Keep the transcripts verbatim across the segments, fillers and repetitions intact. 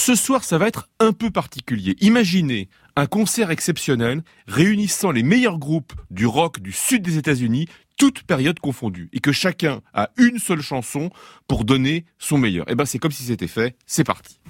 ce soir, ça va être un peu particulier. Imaginez un concert exceptionnel réunissant les meilleurs groupes du rock du sud des États-Unis, toutes périodes confondues, et que chacun a une seule chanson pour donner son meilleur. Eh ben, c'est comme si c'était fait. C'est parti.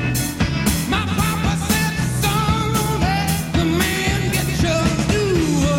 My papa said, son, let the man get your due.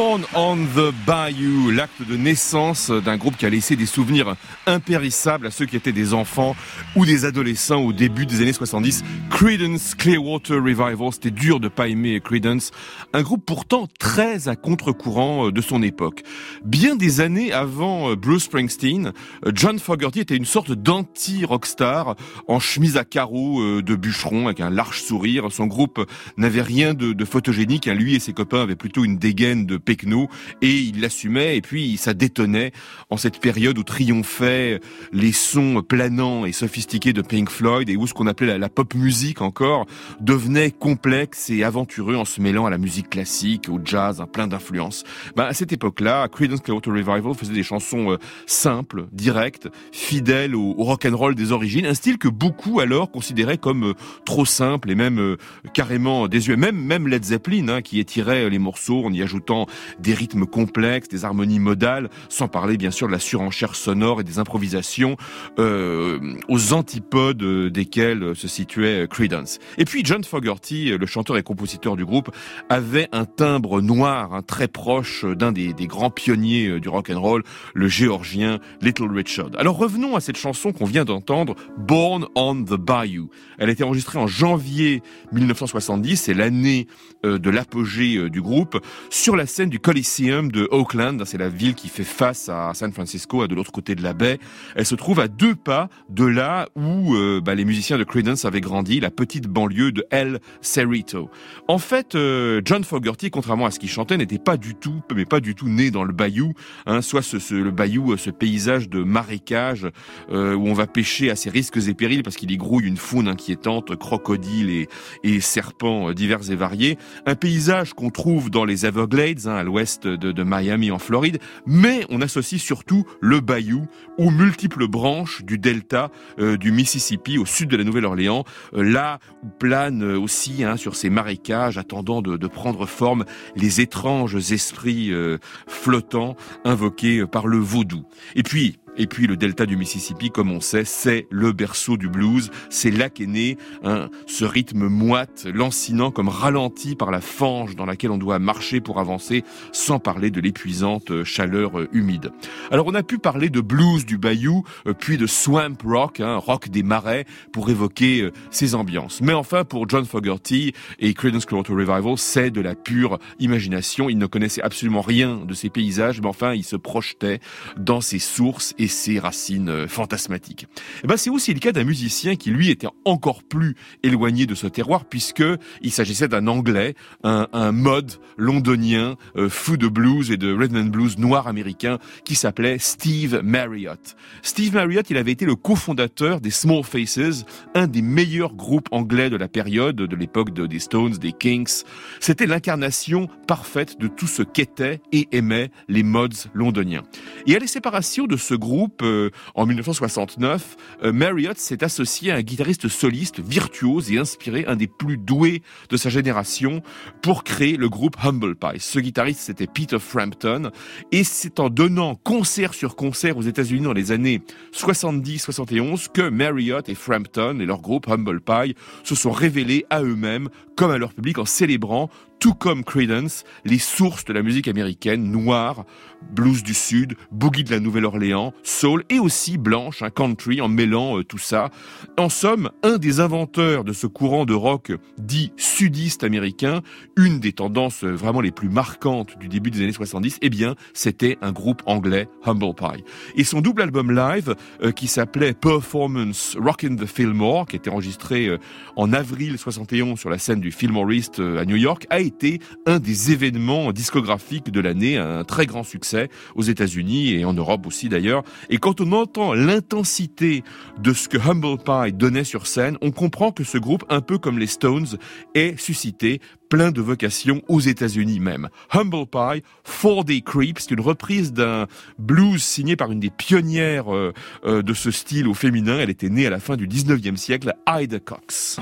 Born on the Bayou, l'acte de naissance d'un groupe qui a laissé des souvenirs impérissables à ceux qui étaient des enfants ou des adolescents au début des années soixante-dix. Creedence Clearwater Revival, c'était dur de pas aimer Creedence, un groupe pourtant très à contre-courant de son époque. Bien des années avant Bruce Springsteen, John Fogerty était une sorte d'anti-rockstar en chemise à carreaux de bûcheron avec un large sourire. Son groupe n'avait rien de, de photogénique, hein. Lui et ses copains avaient plutôt une dégaine de pecno et il l'assumait, et puis ça détonnait en cette période où triomphaient les sons planants et sophistiqués de Pink Floyd et où ce qu'on appelait la, la pop musique encore devenait complexe et aventureux en se mêlant à la musique classique, au jazz, hein, plein d'influences. Ben, à cette époque-là, Creedence Clearwater Revival faisait des chansons euh, simples, directes, fidèles au, au rock'n'roll des origines, un style que beaucoup alors considéraient comme euh, trop simple et même euh, carrément désuet. Même, même Led Zeppelin, hein, qui étirait les morceaux en y ajoutant des rythmes complexes, des harmonies modales, sans parler bien sûr de la surenchère sonore et des improvisations euh, aux antipodes desquelles se situait Creedence. Et puis John Fogerty, le chanteur et compositeur du groupe, avait un timbre noir, hein, très proche d'un des, des grands pionniers du rock'n'roll, le géorgien Little Richard. Alors revenons à cette chanson qu'on vient d'entendre, Born on the Bayou. Elle a été enregistrée en janvier dix-neuf cent soixante-dix, c'est l'année euh, de l'apogée euh, du groupe, sur la scène du Coliseum de Oakland. C'est la ville qui fait face à San Francisco, à de l'autre côté de la baie. Elle se trouve à deux pas de là où euh, bah, les musiciens de Creedence avaient grandi, la petite banlieue de El Cerrito. En fait, euh, John Fogerty, contrairement à ce qu'il chantait, n'était pas du tout, mais pas du tout né dans le bayou, hein, soit ce, ce, le bayou, ce paysage de marécage euh, où on va pêcher à ses risques et périls parce qu'il y grouille une faune inquiétante, crocodiles et, et serpents divers et variés. Un paysage qu'on trouve dans les Everglades, hein, à l'ouest de, de Miami en Floride, mais on associe surtout le bayou aux multiples branches du delta euh, du Mississippi au sud de la Nouvelle-Orléans, euh, là où planent aussi hein, sur ces marécages attendant de, de prendre forme les étranges esprits euh, flottants invoqués par le vaudou. Et puis Et puis le delta du Mississippi, comme on sait, c'est le berceau du blues. C'est là qu'est né hein, ce rythme moite, lancinant comme ralenti par la fange dans laquelle on doit marcher pour avancer, sans parler de l'épuisante chaleur humide. Alors on a pu parler de blues du bayou, puis de swamp rock, hein, rock des marais, pour évoquer euh, ces ambiances. Mais enfin, pour John Fogerty et Creedence Clearwater Revival, c'est de la pure imagination. Il ne connaissait absolument rien de ces paysages, mais enfin, il se projetait dans ses sources et ses racines fantasmatiques. Et ben c'est aussi le cas d'un musicien qui lui était encore plus éloigné de ce terroir puisque il s'agissait d'un Anglais, un, un mod londonien euh, fou de blues et de rhythm and blues noir américain qui s'appelait Steve Marriott. Steve Marriott, il avait été le cofondateur des Small Faces, un des meilleurs groupes anglais de la période, de l'époque de, des Stones, des Kinks. C'était l'incarnation parfaite de tout ce qu'étaient et aimaient les mods londoniens. Et à la séparation de ce groupe, euh, en dix-neuf cent soixante-neuf, euh, Marriott s'est associé à un guitariste soliste virtuose et inspiré, un des plus doués de sa génération, pour créer le groupe Humble Pie. Ce guitariste, c'était Peter Frampton, et c'est en donnant concert sur concert aux États-Unis dans les années soixante-dix soixante et onze que Marriott et Frampton et leur groupe Humble Pie se sont révélés à eux-mêmes comme à leur public en célébrant, tout comme Creedence, les sources de la musique américaine, noire, blues du Sud, boogie de la Nouvelle-Orléans, soul et aussi blanche, un country, en mêlant euh, tout ça. En somme, un des inventeurs de ce courant de rock dit sudiste américain, une des tendances vraiment les plus marquantes du début des années soixante-dix, eh bien, c'était un groupe anglais, Humble Pie. Et son double album live, euh, qui s'appelait Performance Rockin' the Fillmore, qui était enregistré euh, en avril soixante et onze sur la scène du Fillmore East euh, à New York, a été un des événements discographiques de l'année, un très grand succès aux États-Unis et en Europe aussi d'ailleurs. Et quand on entend l'intensité de ce que Humble Pie donnait sur scène, on comprend que ce groupe, un peu comme les Stones, est suscité plein de vocations aux États-Unis même. Humble Pie, Four Day Creep, c'est une reprise d'un blues signé par une des pionnières euh, euh, de ce style au féminin. Elle était née à la fin du dix-neuvième siècle, Ida Cox.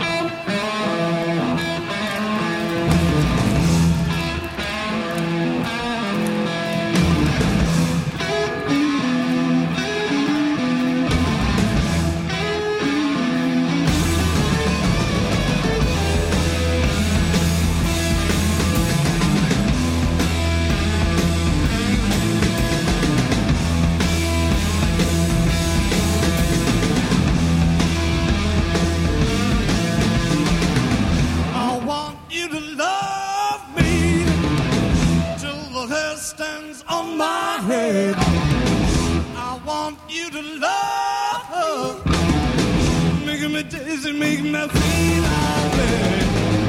you to love, making me dizzy, making me feel like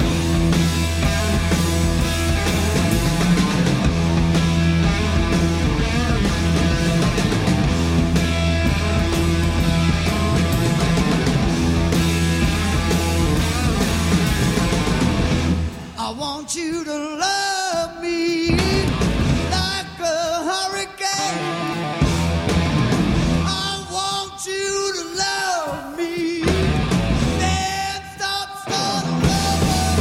I want you to love me like a hurricane. I want you to love me, then stop, start loving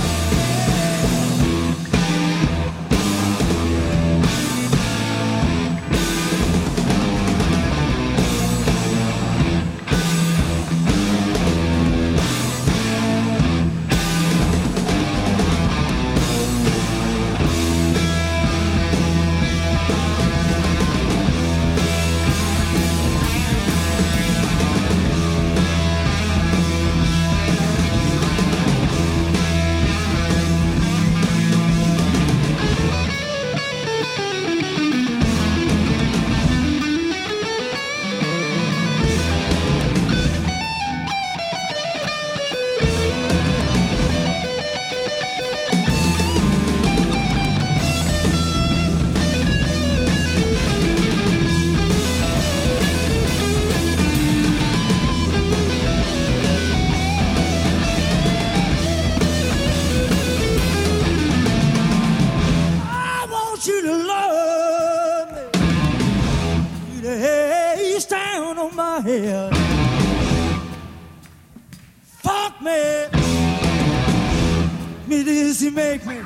fuck me, me dizzy, make me.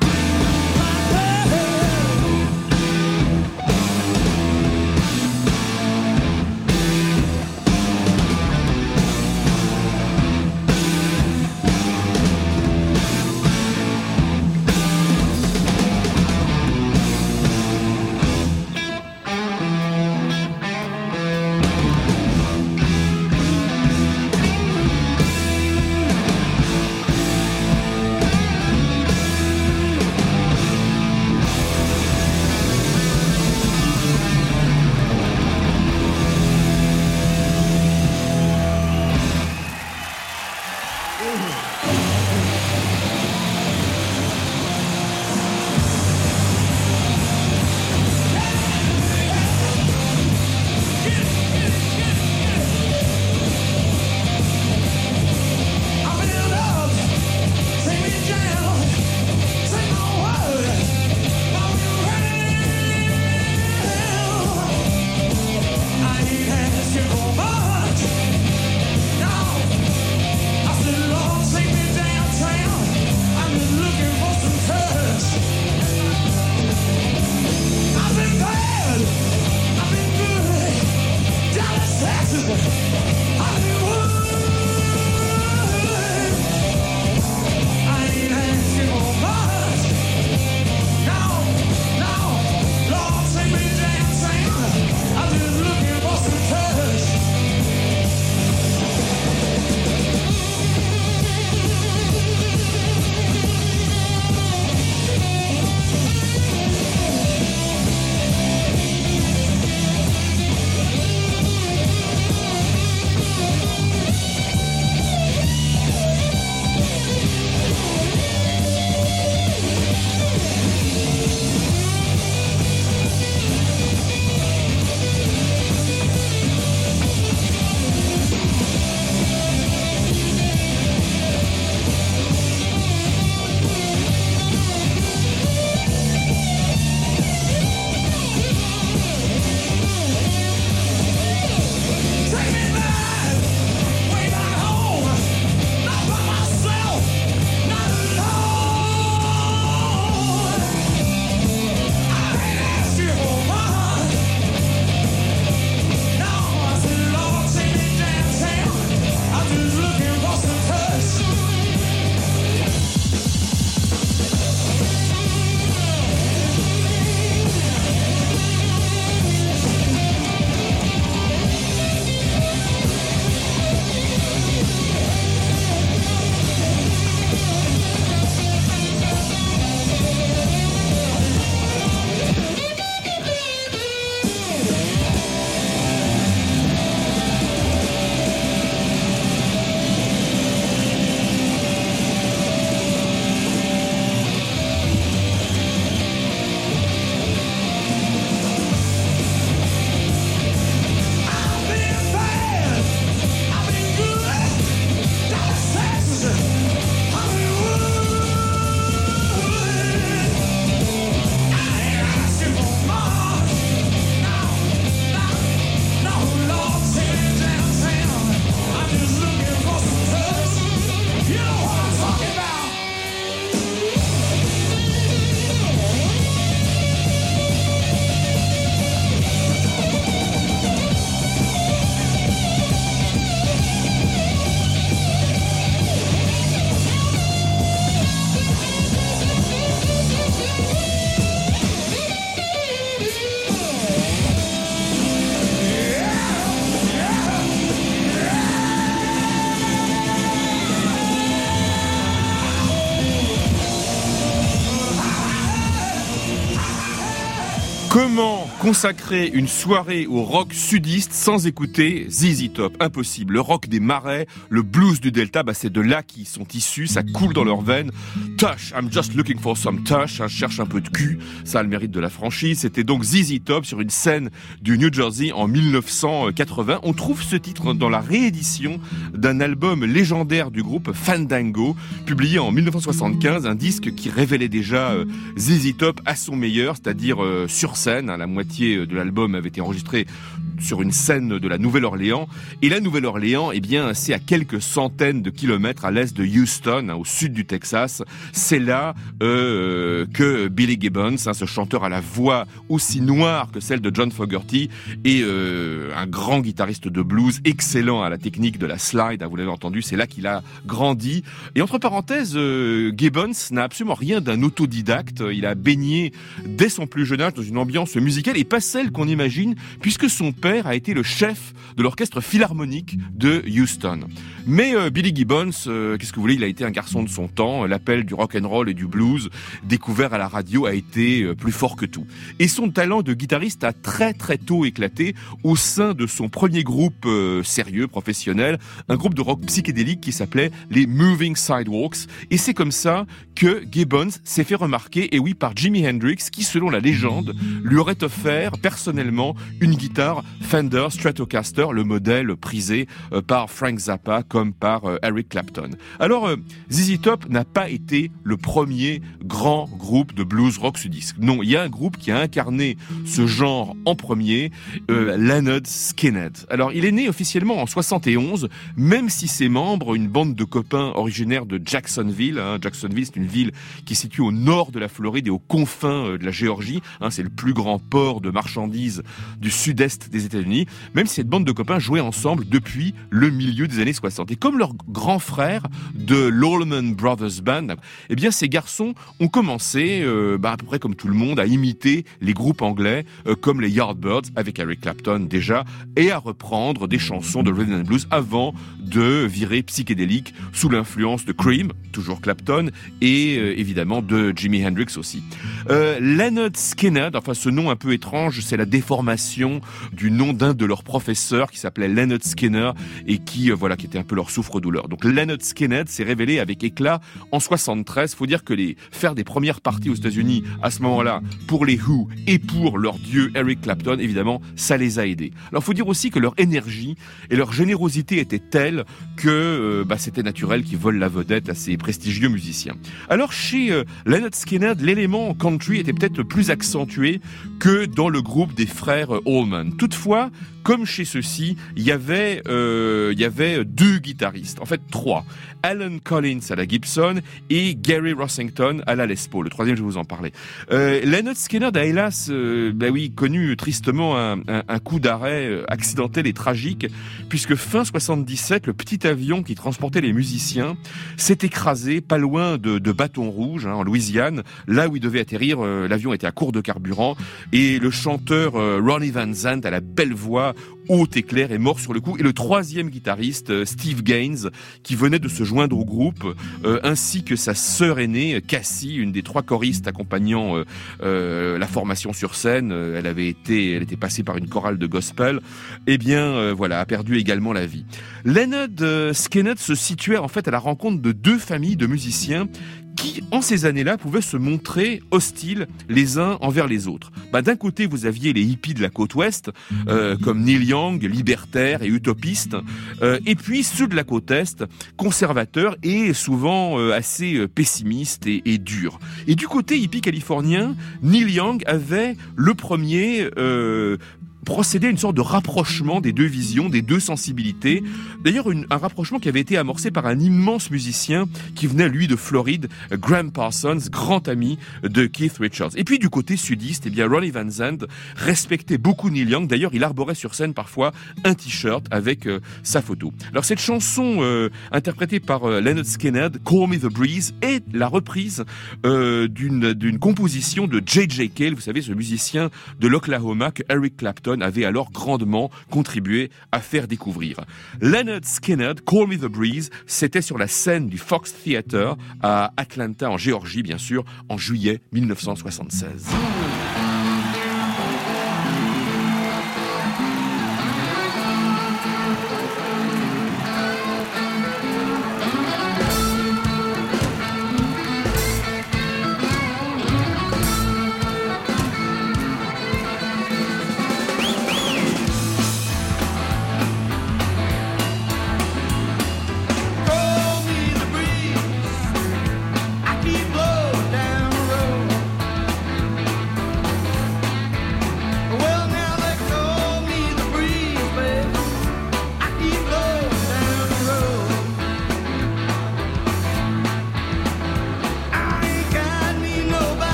Consacrer une soirée au rock sudiste sans écouter Z Z Top, impossible. Le rock des marais, le blues du Delta, bah c'est de là qu'ils sont issus, ça coule dans leurs veines. Tush, I'm just looking for some tush, hein, je cherche un peu de cul, ça a le mérite de la franchise. C'était donc Z Z Top sur une scène du New Jersey en dix-neuf cent quatre-vingts. On trouve ce titre dans la réédition d'un album légendaire du groupe Fandango, publié en dix-neuf cent soixante-quinze, un disque qui révélait déjà euh, Z Z Top à son meilleur, c'est-à-dire euh, sur scène, hein, la moitié de l'album avait été enregistré sur une scène de la Nouvelle-Orléans. Et la Nouvelle-Orléans, eh bien, c'est à quelques centaines de kilomètres à l'est de Houston, hein, au sud du Texas. C'est là euh, que Billy Gibbons, hein, ce chanteur à la voix aussi noire que celle de John Fogerty, et euh, un grand guitariste de blues, excellent à la technique de la slide, hein, vous l'avez entendu, c'est là qu'il a grandi. Et entre parenthèses, euh, Gibbons n'a absolument rien d'un autodidacte. Il a baigné dès son plus jeune âge dans une ambiance musicale, et pas celle qu'on imagine, puisque son père a été le chef de l'orchestre philharmonique de Houston. Mais euh, Billy Gibbons, euh, qu'est-ce que vous voulez, il a été un garçon de son temps. L'appel du rock and roll et du blues, découvert à la radio, a été euh, plus fort que tout. Et son talent de guitariste a très très tôt éclaté au sein de son premier groupe euh, sérieux, professionnel, un groupe de rock psychédélique qui s'appelait les Moving Sidewalks. Et c'est comme ça que Gibbons s'est fait remarquer, et oui, par Jimi Hendrix, qui, selon la légende, lui aurait offert personnellement une guitare Fender Stratocaster, le modèle prisé euh, par Frank Zappa comme par euh, Eric Clapton. Alors, euh, Z Z Top n'a pas été le premier grand groupe de blues rock sudiste. Non, il y a un groupe qui a incarné ce genre en premier, euh, Lynyrd Skynyrd. Alors, il est né officiellement en soixante et onze, même si ses membres, une bande de copains originaires de Jacksonville, hein, Jacksonville c'est une ville qui est située au nord de la Floride et aux confins euh, de la Géorgie, hein, c'est le plus grand port de marchandises du sud-est des États-Unis, même si cette bande de copains jouait ensemble depuis le milieu des années soixante. Et comme leur grand frère de l'Allman Brothers Band, eh bien ces garçons ont commencé, euh, bah, à peu près comme tout le monde, à imiter les groupes anglais euh, comme les Yardbirds avec Eric Clapton déjà, et à reprendre des chansons de rhythm and blues avant de virer psychédélique sous l'influence de Cream, toujours Clapton, et euh, évidemment de Jimi Hendrix aussi. Euh, Lynyrd Skynyrd, enfin ce nom un peu étrange, c'est la déformation du nom d'un de leurs professeurs qui s'appelait Lynyrd Skynyrd et qui euh, voilà qui était un peu leur souffre-douleur. Donc Lynyrd Skynyrd s'est révélé avec éclat en soixante-treize. Faut dire que les faire des premières parties aux États-Unis à ce moment-là pour les Who et pour leur dieu Eric Clapton, évidemment, ça les a aidés. Alors faut dire aussi que leur énergie et leur générosité étaient telles que euh, bah, c'était naturel qu'ils volent la vedette à ces prestigieux musiciens. Alors chez euh, Lynyrd Skynyrd, l'élément country était peut-être plus accentué que dans le groupe des frères Allman. Toutefois, comme chez ceux-ci, il y avait, euh, il y avait deux guitaristes, en fait trois. Alan Collins à la Gibson et Gary Rossington à la Les Paul. Le troisième, je vais vous en parler. Euh, Lynyrd Skynyrd a hélas, euh, bah oui, connu tristement un, un, un coup d'arrêt accidentel et tragique, puisque fin soixante-dix-sept, le petit avion qui transportait les musiciens s'est écrasé pas loin de, de Bâton Rouge, hein, en Louisiane, là où il devait atterrir. Euh, l'avion était à court de carburant et le chanteur euh, Ronnie Van Zant à la belle voix haute et claire est mort sur le coup, et le troisième guitariste euh, Steve Gaines qui venait de se joindre au groupe euh, ainsi que sa sœur aînée Cassie, une des trois choristes accompagnant euh, euh, la formation sur scène. Euh, elle avait été elle était passée par une chorale de gospel, et eh bien euh, voilà, a perdu également la vie. Lynyrd euh, Skynyrd se situait en fait à la rencontre de deux familles de musiciens qui, en ces années-là, pouvaient se montrer hostiles les uns envers les autres. Bah, d'un côté, vous aviez les hippies de la côte ouest, euh, comme Neil Young, libertaires et utopistes, euh, et puis ceux de la côte est, conservateurs et souvent euh, assez pessimistes et, et durs. Et du côté hippie californien, Neil Young avait le premier... Euh, procéder à une sorte de rapprochement des deux visions, des deux sensibilités. D'ailleurs, une, un rapprochement qui avait été amorcé par un immense musicien qui venait, lui, de Floride, Graham Parsons, grand ami de Keith Richards. Et puis, du côté sudiste, eh bien, Ronnie Van Zant respectait beaucoup Neil Young. D'ailleurs, il arborait sur scène parfois un t-shirt avec euh, sa photo. Alors, cette chanson, euh, interprétée par euh, Lynyrd Skynyrd, Call Me the Breeze, est la reprise euh, d'une, d'une composition de J J Cale, vous savez, ce musicien de l'Oklahoma que Eric Clapton avait alors grandement contribué à faire découvrir. Lynyrd Skynyrd, Call Me the Breeze, c'était sur la scène du Fox Theater à Atlanta, en Géorgie, bien sûr, en juillet mille neuf cent soixante-seize.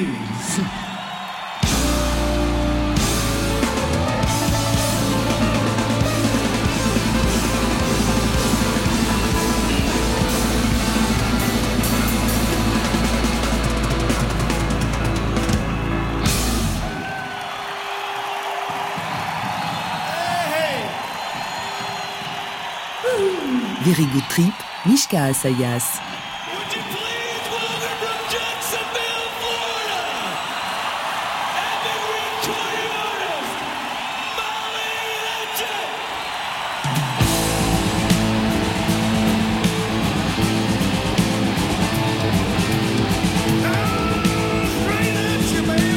is. Very Good Trip, Mishka Asayas. Would you please welcome from Jacksonville, Florida, epic recording artist, Molly Legend! Oh, straight at you, baby!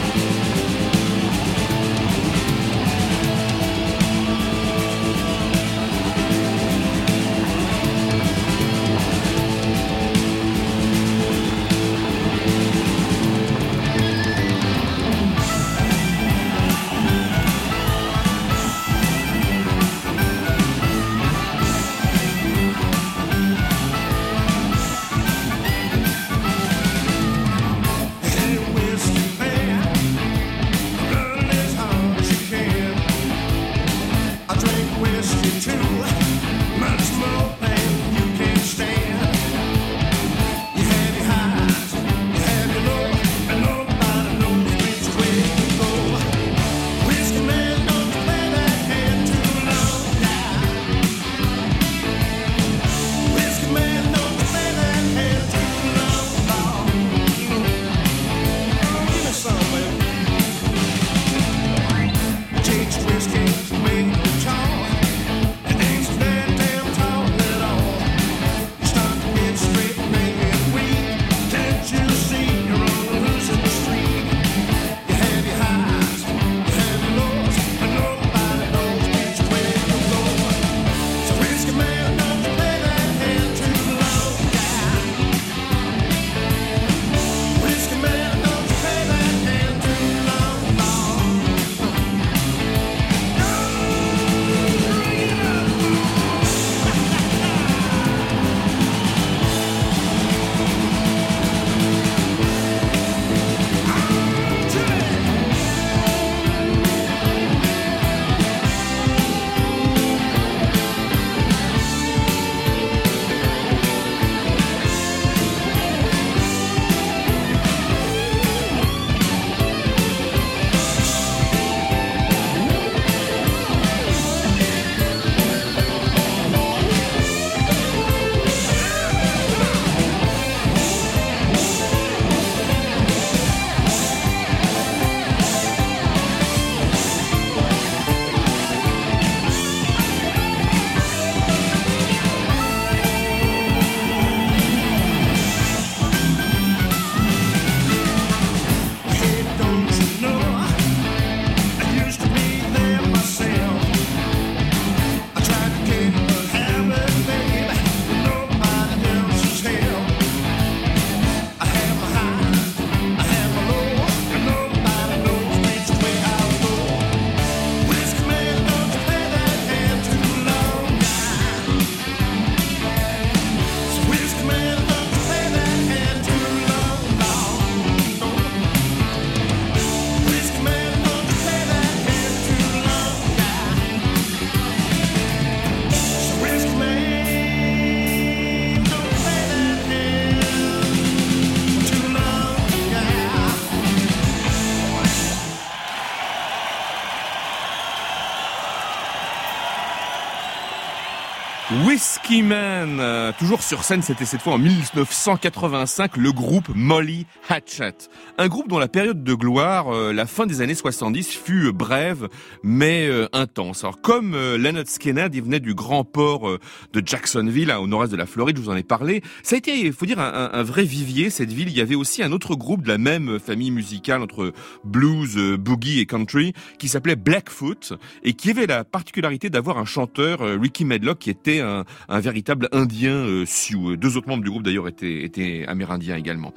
Whiskey Man, euh, toujours sur scène, c'était cette fois en dix-neuf cent quatre-vingt-cinq, le groupe Molly Hatchet. Un groupe dont la période de gloire, euh, la fin des années soixante-dix, fut euh, brève, mais euh, intense. Alors comme euh, Lynyrd Skynyrd, il venait du grand port euh, de Jacksonville, hein, au nord-est de la Floride, je vous en ai parlé. Ça a été, il faut dire, un, un vrai vivier, cette ville. Il y avait aussi un autre groupe de la même famille musicale, entre blues, euh, boogie et country, qui s'appelait Blackfoot, et qui avait la particularité d'avoir un chanteur, euh, Ricky Medlock, qui était un, un véritable indien euh, sioux. Deux autres membres du groupe d'ailleurs étaient, étaient amérindiens également.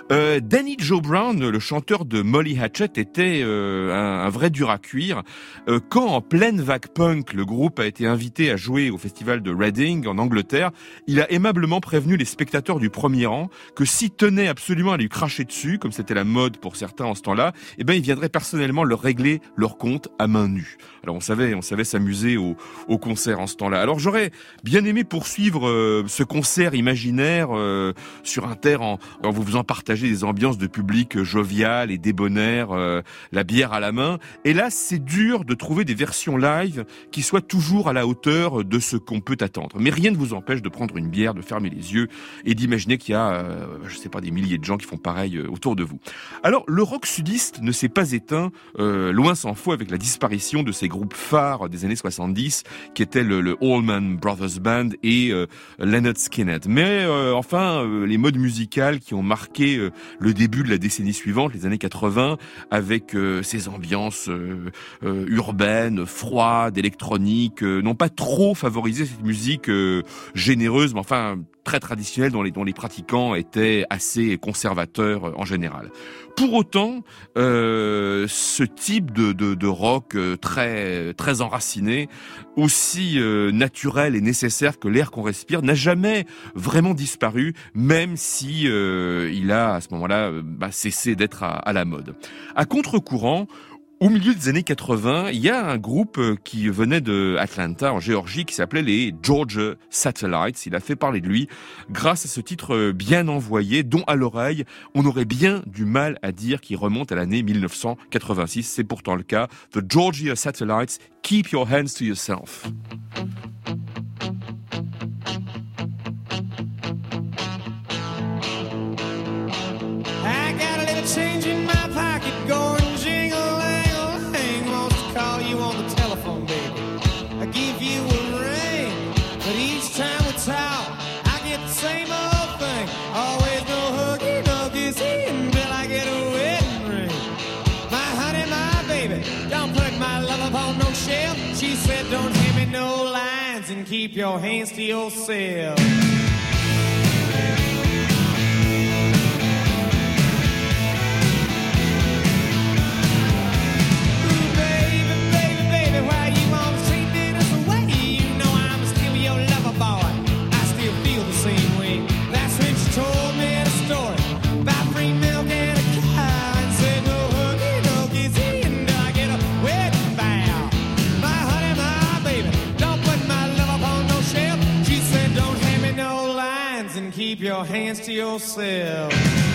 Euh, Danny Joe Brown, le chanteur de Molly Hatchet, était euh, un, un vrai dur à cuire. Euh, quand, en pleine vague punk, le groupe a été invité à jouer au festival de Reading, en Angleterre, il a aimablement prévenu les spectateurs du premier rang que s'ils tenaient absolument à lui cracher dessus, comme c'était la mode pour certains en ce temps-là, eh ben, il viendrait personnellement leur régler leur compte à main nue. Alors on savait, on savait s'amuser au, au concert en ce temps-là. Alors j'aurais bien aimé poursuivre euh, ce concert imaginaire euh, sur Inter en, en vous faisant partager des ambiances de public jovial et débonnaire, euh, la bière à la main. Et là, c'est dur de trouver des versions live qui soient toujours à la hauteur de ce qu'on peut attendre. Mais rien ne vous empêche de prendre une bière, de fermer les yeux et d'imaginer qu'il y a, euh, je sais pas, des milliers de gens qui font pareil euh, autour de vous. Alors, le rock sudiste ne s'est pas éteint, euh, loin s'en faut, avec la disparition de ces groupes phares des années soixante-dix, qui étaient le, le Allman Brothers Band et euh, Lynyrd Skynyrd. Mais euh, enfin, euh, les modes musicales qui ont marqué euh, le début de la décennie suivante, les années quatre-vingts, avec euh, ces ambiances euh, euh, urbaines, froides, électroniques, euh, n'ont pas trop favorisé cette musique euh, généreuse, mais enfin très traditionnelle, dont les, dont les pratiquants étaient assez conservateurs euh, en général. Pour autant, euh, ce type de, de, de rock euh, très très enraciné, aussi euh, naturel et nécessaire que l'air qu'on respire, n'a jamais vraiment disparu, même si euh, il a à ce moment-là euh, bah, cessé d'être à, à la mode. À contre-courant, au milieu des années quatre-vingts, il y a un groupe qui venait de Atlanta, en Géorgie, qui s'appelait les Georgia Satellites. Il a fait parler de lui grâce à ce titre bien envoyé, dont à l'oreille, on aurait bien du mal à dire qu'il remonte à l'année mille neuf cent quatre-vingt-six. C'est pourtant le cas. The Georgia Satellites, Keep Your Hands to Yourself. I got a little change in my pocket going jingle-lang-a-lang. Wants to call you on the telephone, baby. I give you a ring, but each time we talk, I get the same old thing. Always no huggy, no kissy until I get a wedding ring. My honey, my baby, don't put my love upon no shelf. She said don't hand me no lines and keep your hands to yourself. Keep your hands to yourself.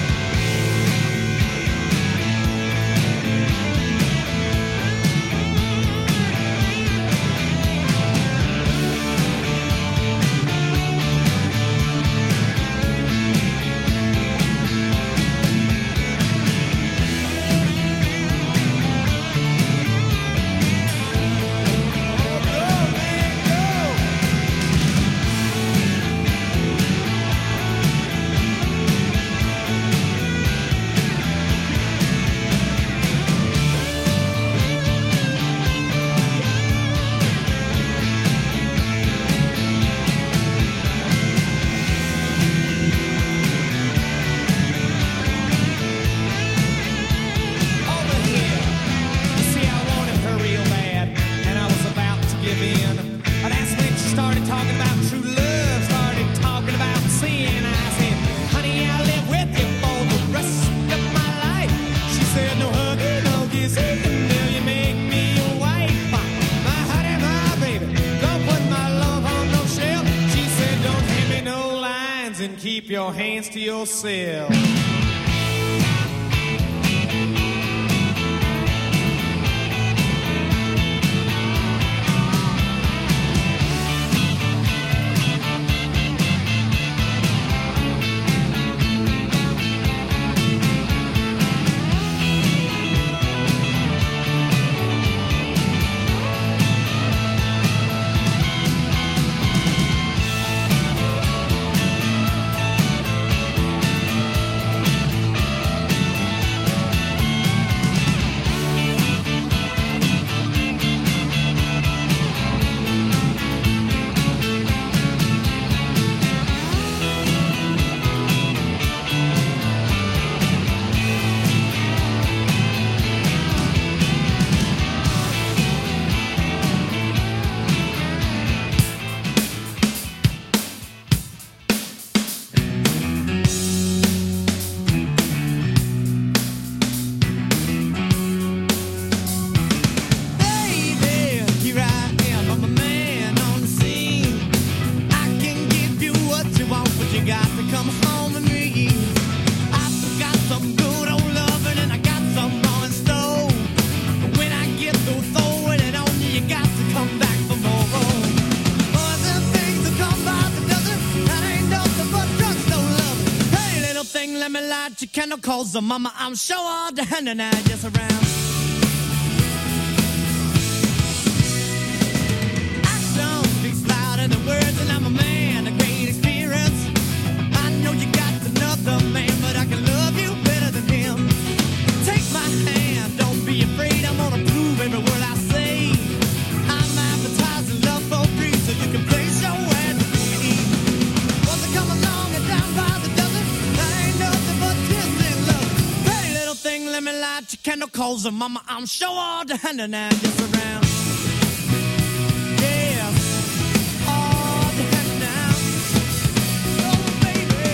Keep your hands to yourself. candle, cause the mama, I'm sure all the hand and I just around. Action speaks louder than words, and I'm a man, a great experience. I know you got another man, but I can love you better than him. Take my hand, don't be afraid, I'm gonna prove every word I say. I'm advertising love for free, so you can place your ad with me. Once I come along and down by the dozen, I ain't nothing but tears and love. Pretty little thing, let me light your candle, cause the mama, I'm sure all the hand and I just around. Yeah, all the hand now. Oh, baby.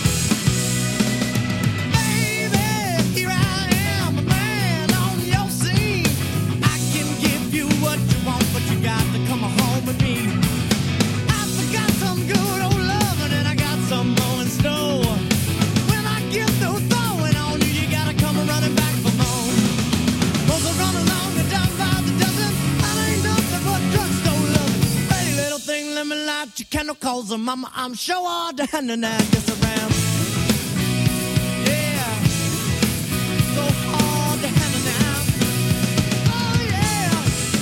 Baby, here I am, a man on your scene. I can give you what you want, but you got to come home with me. I forgot some good old loving, and I got some more in store. When I get through throwing on you, you gotta come running back for more. Cause I run along and down by the dozen, I ain't nothing but drugstore loving. Pretty little thing, let me light your candle, cause the mama, I'm sure all the hand and I just around. Yeah, so hard to handle now. Oh yeah,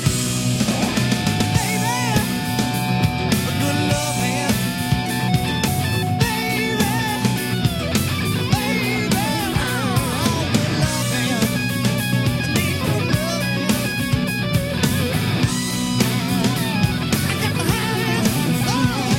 baby, a good love hand. Baby, baby, oh, good love hand. I need good love hand. I got the hand. Oh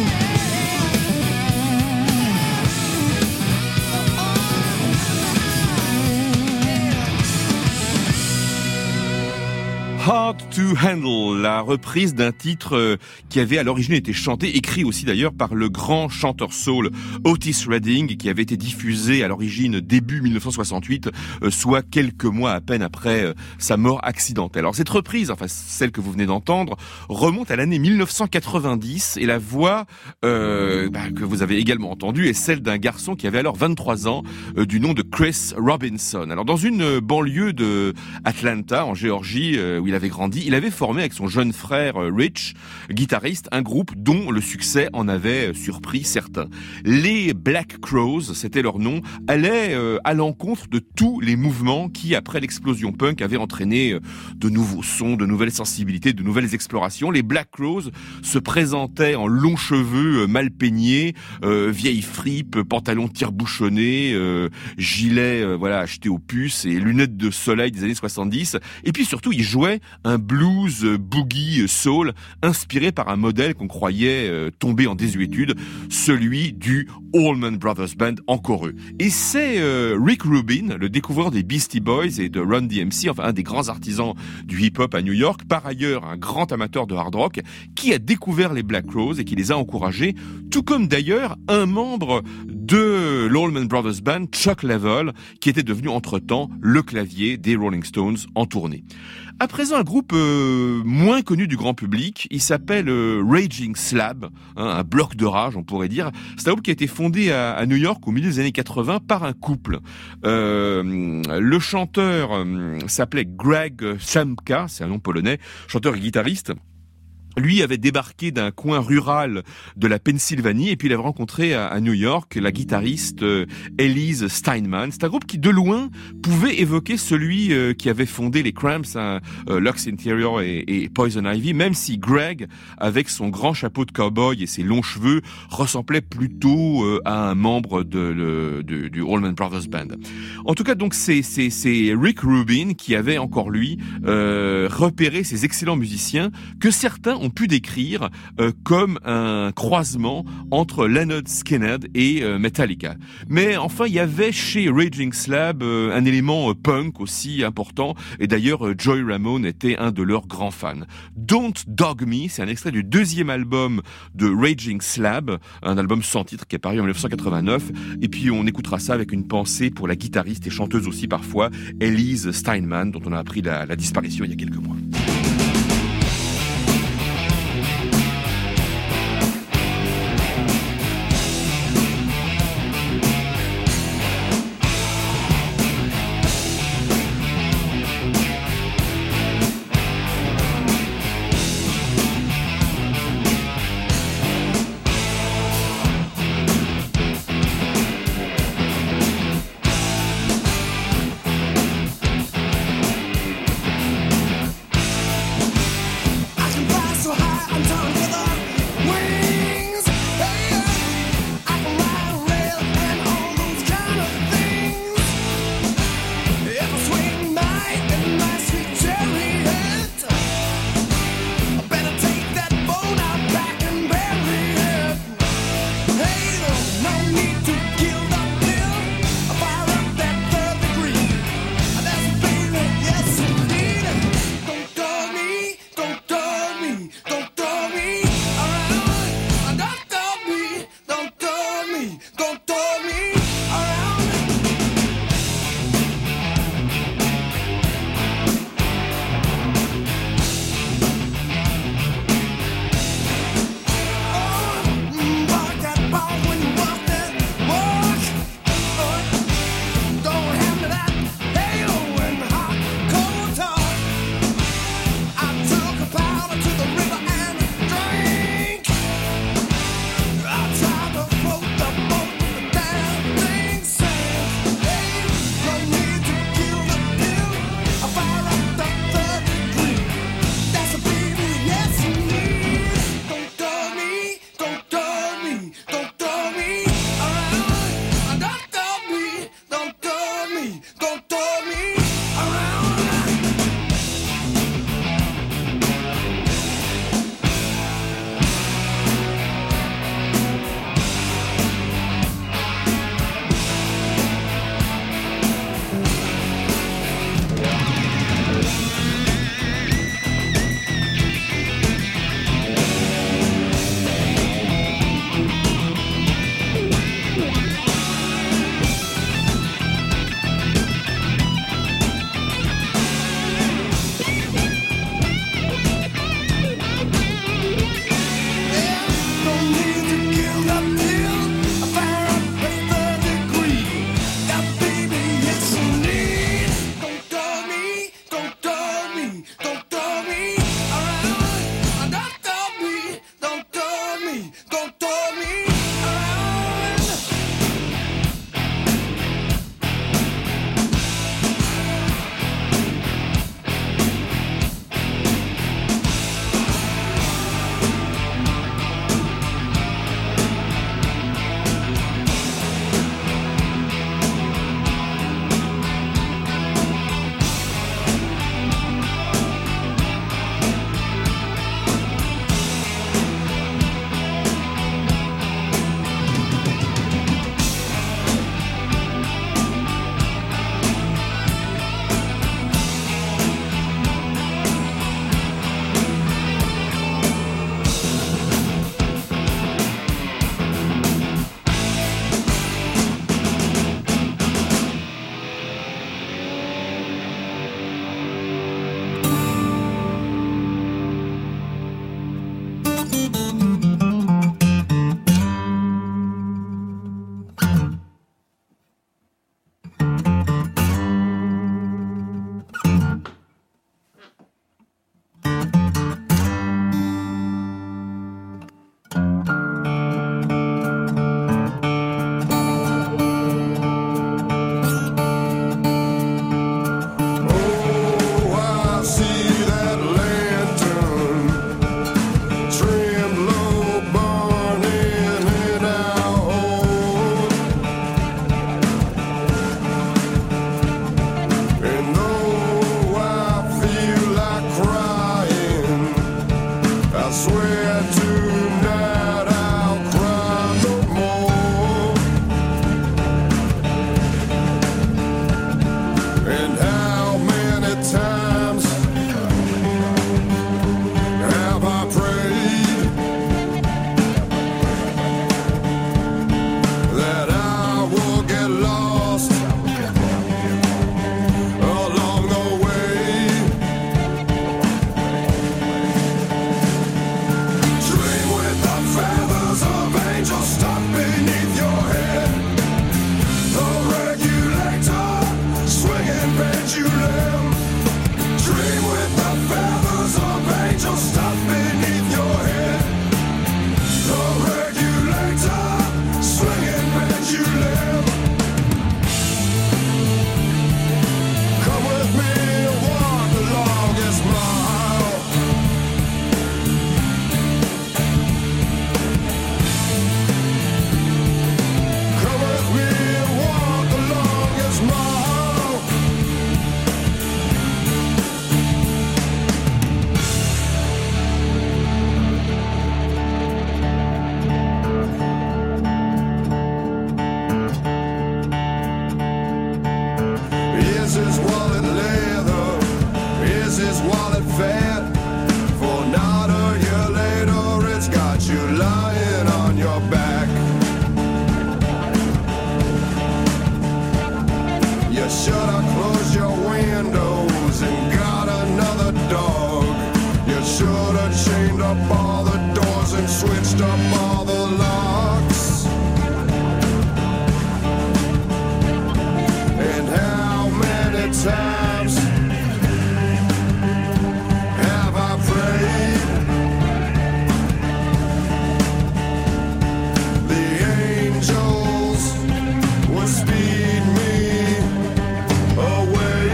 Hard to Handle, la reprise d'un titre euh, qui avait à l'origine été chanté, écrit aussi d'ailleurs par le grand chanteur soul Otis Redding, qui avait été diffusé à l'origine début dix-neuf cent soixante-huit, euh, soit quelques mois à peine après euh, sa mort accidentelle. Alors cette reprise, enfin celle que vous venez d'entendre, remonte à l'année dix-neuf cent quatre-vingt-dix et la voix euh, bah, que vous avez également entendue est celle d'un garçon qui avait alors vingt-trois ans, euh, du nom de Chris Robinson. Alors dans une banlieue de Atlanta, en Géorgie, euh, où il avait grandi, il avait formé avec son jeune frère Rich, guitariste, un groupe dont le succès en avait surpris certains. Les Black Crowes, c'était leur nom, allaient euh, à l'encontre de tous les mouvements qui, après l'explosion punk, avaient entraîné euh, de nouveaux sons, de nouvelles sensibilités, de nouvelles explorations. Les Black Crowes se présentaient en longs cheveux euh, mal peignés, euh, vieilles fripes, pantalons tire-bouchonnés, euh, gilets euh, voilà achetés aux puces et lunettes de soleil des années soixante-dix. Et puis surtout, ils jouaient un blues boogie soul inspiré par un modèle qu'on croyait euh, tomber en désuétude, celui du Allman Brothers Band, encore eux. Et c'est euh, Rick Rubin, le découvreur des Beastie Boys et de Run D M C, enfin un des grands artisans du hip-hop à New York, par ailleurs un grand amateur de hard rock, qui a découvert les Black Crowes et qui les a encouragés, tout comme d'ailleurs un membre de l'Allman Brothers Band, Chuck Leavell, qui était devenu entre-temps le clavier des Rolling Stones en tournée. À présent, un groupe euh, moins connu du grand public, il s'appelle euh, Raging Slab, hein, un bloc de rage, on pourrait dire. C'est un groupe qui a été fondé à, à New York au milieu des années quatre-vingts par un couple. Euh, le chanteur euh, s'appelait Greg Samka, c'est un nom polonais, chanteur et guitariste. Lui avait débarqué d'un coin rural de la Pennsylvanie et puis il avait rencontré à, à New York la guitariste euh, Elise Steinman. C'est un groupe qui de loin pouvait évoquer celui euh, qui avait fondé les Cramps, hein, euh, Lux Interior et, et Poison Ivy, même si Greg, avec son grand chapeau de cowboy et ses longs cheveux, ressemblait plutôt euh, à un membre de, le, de, du Allman Brothers Band. En tout cas, donc c'est, c'est, c'est Rick Rubin qui avait encore lui euh, repéré ces excellents musiciens que certains ont pu décrire euh, comme un croisement entre Lynyrd Skynyrd et euh, Metallica. Mais enfin, il y avait chez Raging Slab euh, un élément euh, punk aussi important, et d'ailleurs euh, Joey Ramone était un de leurs grands fans. Don't Dog Me, c'est un extrait du deuxième album de Raging Slab, un album sans titre qui est paru en dix-neuf cent quatre-vingt-neuf, et puis on écoutera ça avec une pensée pour la guitariste et chanteuse aussi parfois, Elise Steinman, dont on a appris la, la disparition il y a quelques mois. You should have chained up all the doors and switched up all the locks. And how many times have I prayed? The angels would speed me away.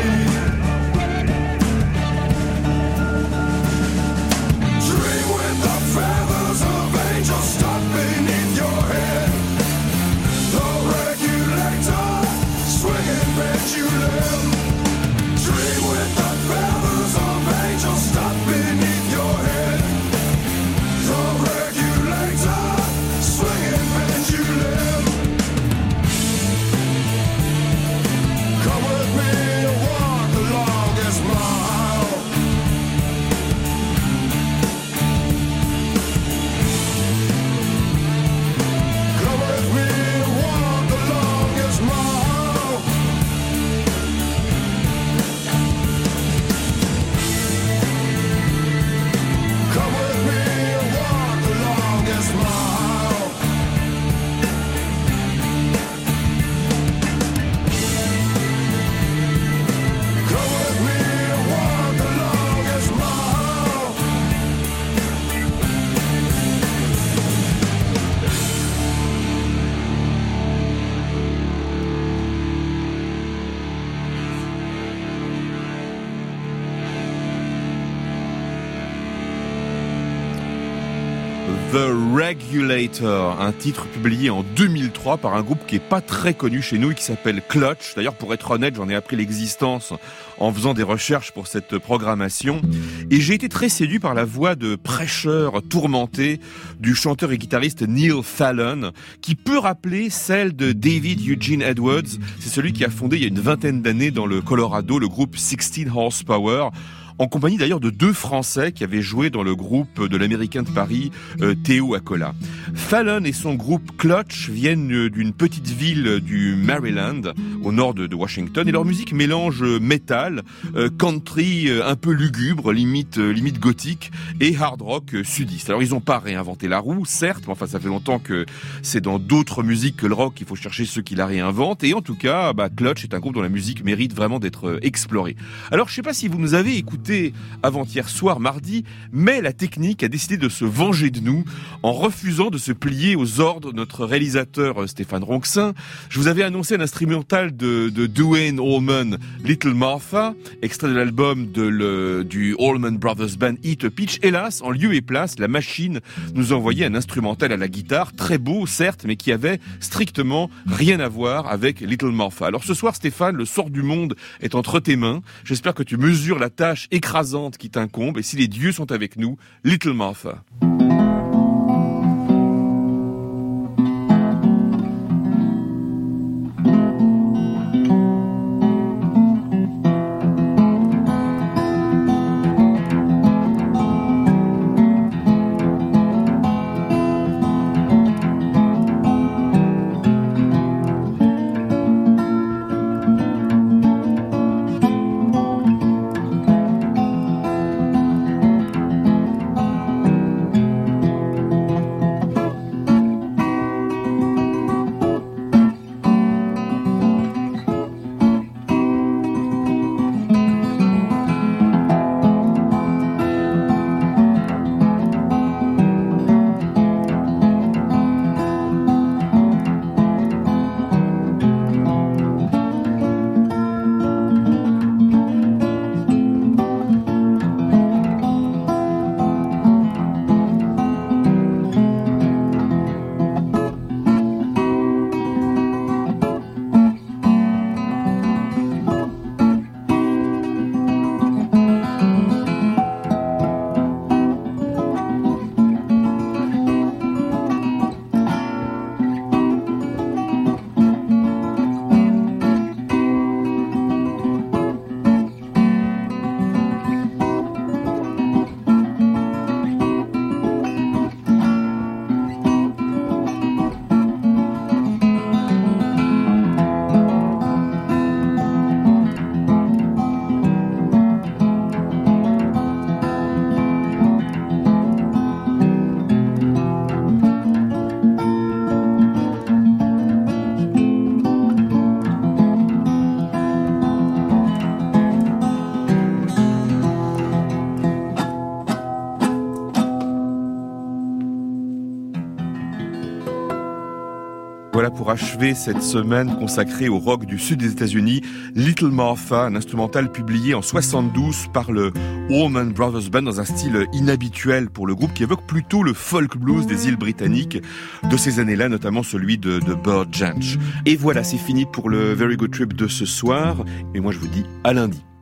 Dream with the feathers of angels stuck beneath your head. The regulator swinging pendulum. Dream with the feathers of angels stuck beneath your head. The regulator swinging pendulum. Come with me and walk the longest mile. Come with me and walk the longest mile. Come with me and walk the longest mile. Come with me and walk the longest mile. The Regulator, un titre publié en deux mille trois par un groupe qui est pas très connu chez nous et qui s'appelle Clutch. D'ailleurs, pour être honnête, j'en ai appris l'existence en faisant des recherches pour cette programmation. Et j'ai été très séduit par la voix de prêcheur tourmenté du chanteur et guitariste Neil Fallon, qui peut rappeler celle de David Eugene Edwards. C'est celui qui a fondé il y a une vingtaine d'années dans le Colorado le groupe sixteen Horsepower, en compagnie d'ailleurs de deux Français qui avaient joué dans le groupe de l'Américain de Paris, euh, Théo Acola. Fallon et son groupe Clutch viennent d'une petite ville du Maryland, au nord de, de Washington, et leur musique mélange metal, euh, country euh, un peu lugubre, limite, euh, limite gothique, et hard rock euh, sudiste. Alors ils n'ont pas réinventé la roue, certes, mais enfin ça fait longtemps que c'est dans d'autres musiques que le rock qu'il faut chercher ceux qui la réinventent, et en tout cas, bah, Clutch est un groupe dont la musique mérite vraiment d'être euh, explorée. Alors je sais pas si vous nous avez écouté avant-hier soir, mardi, mais la technique a décidé de se venger de nous en refusant de se plier aux ordres de notre réalisateur Stéphane Ronxin. Je vous avais annoncé un instrumental de, de Duane Allman, Little Martha, extrait de l'album de le, du Allman Brothers Band Eat a Peach. Hélas, en lieu et place, la machine nous envoyait un instrumental à la guitare, très beau certes, mais qui avait strictement rien à voir avec Little Martha. Alors ce soir, Stéphane, le sort du monde est entre tes mains. J'espère que tu mesures la tâche écrasante qui t'incombe, et si les dieux sont avec nous, Little Martha. Come Voilà pour achever cette semaine consacrée au rock du sud des États-Unis, Little Martha, un instrumental publié en soixante-douze par le Allman Brothers Band dans un style inhabituel pour le groupe qui évoque plutôt le folk blues des îles britanniques de ces années-là, notamment celui de, de Burt Jansch. Et voilà, c'est fini pour le Very Good Trip de ce soir. Et moi je vous dis à lundi.